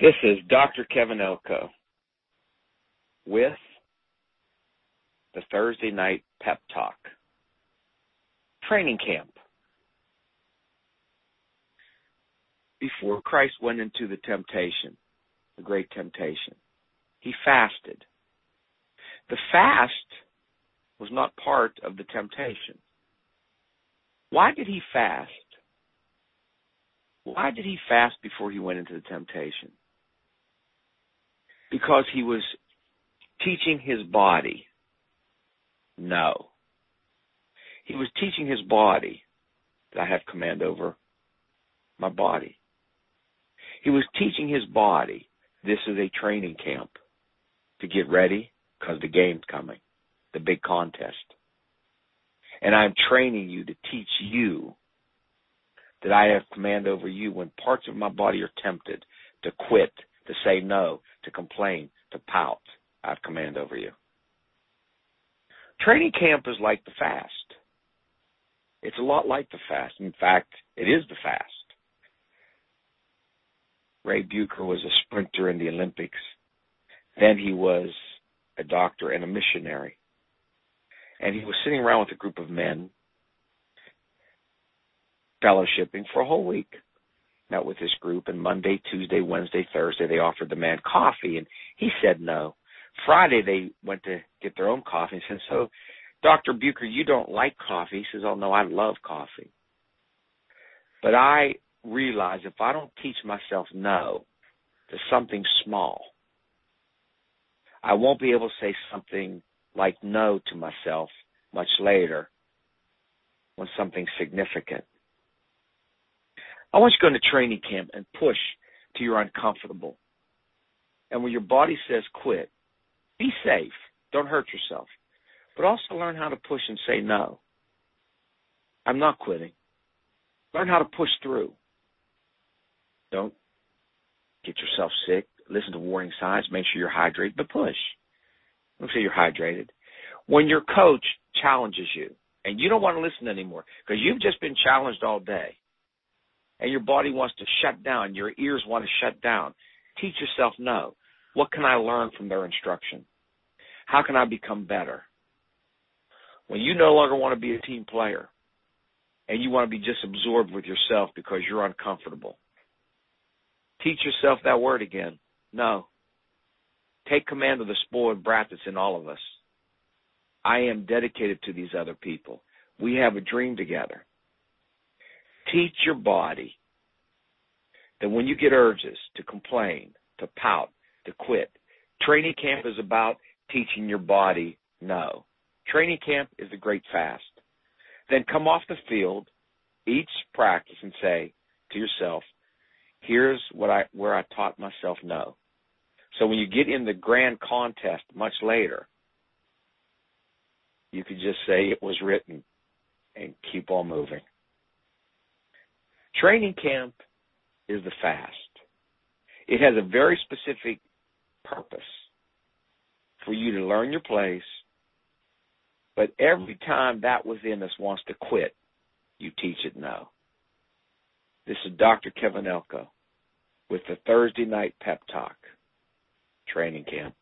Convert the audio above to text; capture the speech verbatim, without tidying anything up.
This is Doctor Kevin Elko with the Thursday Night Pep Talk. Training camp. Before Christ went into the temptation, the great temptation, he fasted. The fast was not part of the temptation. Why did he fast? Why did he fast before he went into the temptation? Because he was teaching his body. No. He was teaching his body that I have command over my body. He was teaching his body this is a training camp to get ready because the game's coming, the big contest. And I'm training you to teach you that I have command over you when parts of my body are tempted to quit, to say no, to complain, to pout. I have command over you. Training camp is like the fast. It's a lot like the fast. In fact, it is the fast. Ray Bucher was a sprinter in the Olympics. Then he was a doctor and a missionary. And he was sitting around with a group of men, fellowshipping for a whole week. Met with this group, and Monday, Tuesday, Wednesday, Thursday, they offered the man coffee, and he said no. Friday, they went to get their own coffee and said, so, Doctor Bucher, you don't like coffee? He says, oh, no, I love coffee. But I realize if I don't teach myself no to something small, I won't be able to say something like no to myself much later when something's significant. I want you to go into training camp and push till you're uncomfortable. And when your body says quit, be safe. Don't hurt yourself. But also learn how to push and say no. I'm not quitting. Learn how to push through. Don't get yourself sick. Listen to warning signs. Make sure you're hydrated, but push. Don't say you're hydrated. When your coach challenges you, and you don't want to listen anymore because you've just been challenged all day, and your body wants to shut down, your ears want to shut down, teach yourself no. What can I learn from their instruction? How can I become better? When you no longer want to be a team player and you want to be just absorbed with yourself because you're uncomfortable, teach yourself that word again. No. Take command of the spoiled brat that's in all of us. I am dedicated to these other people. We have a dream together. Teach your body that when you get urges to complain, to pout, to quit, training camp is about teaching your body no. Training camp is the great fast. Then come off the field each practice and say to yourself, here's what I where I taught myself no. So when you get in the grand contest much later, you could just say it was written and keep on moving. Training camp is the fast. It has a very specific purpose for you to learn your place, but every time that within us wants to quit, you teach it no. This is Doctor Kevin Elko with the Thursday Night Pep Talk. Training camp.